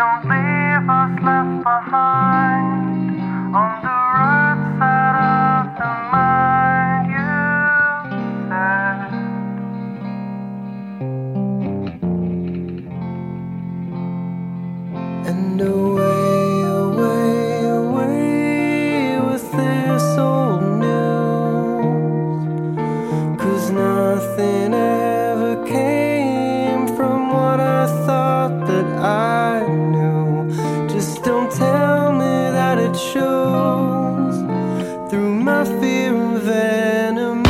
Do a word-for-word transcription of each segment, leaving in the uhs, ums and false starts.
don't leave us left behind on the roadside of the mind, you said. And away, away, away with this old news, 'cause nothing ever came from what I thought that I knew. Just don't tell me that it shows through my fear of animals.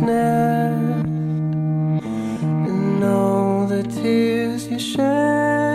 Nest and all the tears you shed.